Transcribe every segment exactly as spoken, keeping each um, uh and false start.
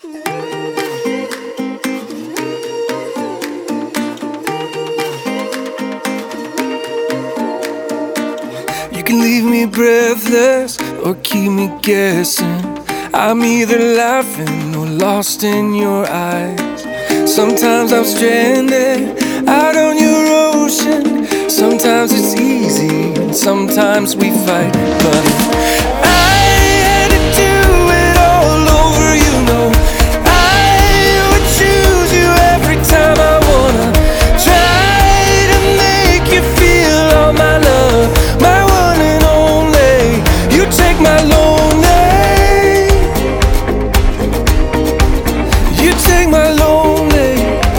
You can leave me breathless or keep me guessing. I'm either laughing or lost in your eyes. Sometimes I'm stranded out on your ocean. Sometimes it's easy and sometimes we fight. But if I had to do it all over, you know I would choose you every time. I wanna try to make you feel all my love, my one and only. You take my lonely, you take my lonely.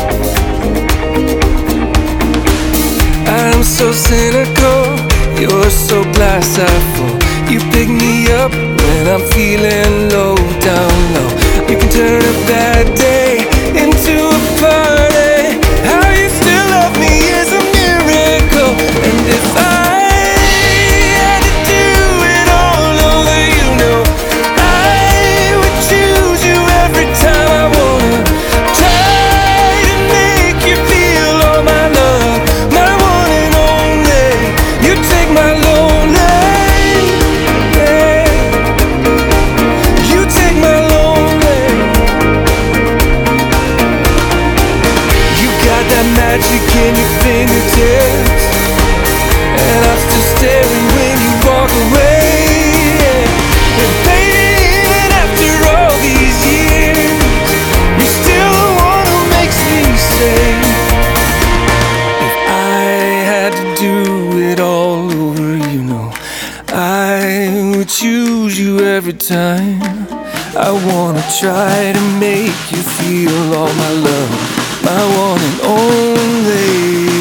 I'm so cynical, you're so glass half full. You pick me up when I'm feeling low, down low. You can turn a bad day into a party. How you still love me is a miracle. And if I had to do it all over, you know I would choose you every time. I wanna try to make you feel all my love, my one and only. You take my lonely, yeah. You take my lonely. You got that magic in your fingertips, and I'm still staring when you walk away, yeah. And baby, even after all these years, you're still the one who makes me say, if I had to do it all over, you know I would choose you every time. I wanna try to make you feel all my love, my one and only.